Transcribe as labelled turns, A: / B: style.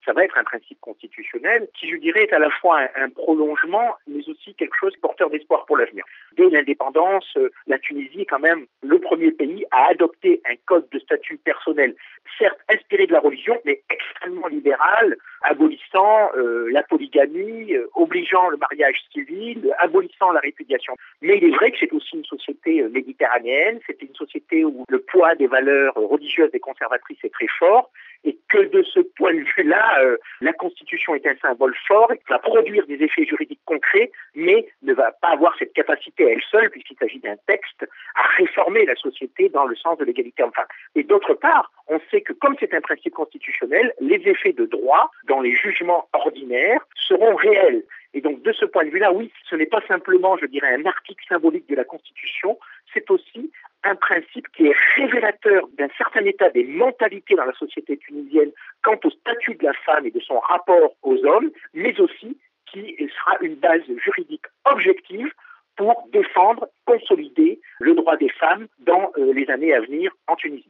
A: ça va être un principe constitutionnel qui, je dirais, est à la fois un prolongement, mais aussi quelque chose porteur d'espoir pour l'avenir. Dès l'indépendance, la Tunisie est quand même le premier pays à adopter un code de statut personnel, certes inspiré de la religion, mais extrêmement libéral, abolissant la polygamie, obligeant le mariage civil, abolissant la répudiation. Mais il est vrai que c'est aussi une société méditerranéenne, c'était une société où le poids des valeurs religieuses et conservatrices est très fort, et que de ce point de vue-là, la Constitution est un symbole fort, qui va produire des effets juridiques concrets, mais ne va pas avoir cette capacité à elle seule, puisqu'il s'agit d'un texte, à réformer la société dans le sens de l'égalité homme-femme. Et d'autre part, on sait que comme c'est un principe constitutionnel, les effets de droit dans les jugements ordinaires seront réels. Et donc, de ce point de vue-là, oui, ce n'est pas simplement, je dirais, un article symbolique de la Constitution, c'est aussi un principe qui est révélateur d'un certain état des mentalités dans la société tunisienne quant au statut de la femme et de son rapport aux hommes, mais aussi qui sera une base juridique objective pour défendre, consolider le droit des femmes dans les années à venir en Tunisie.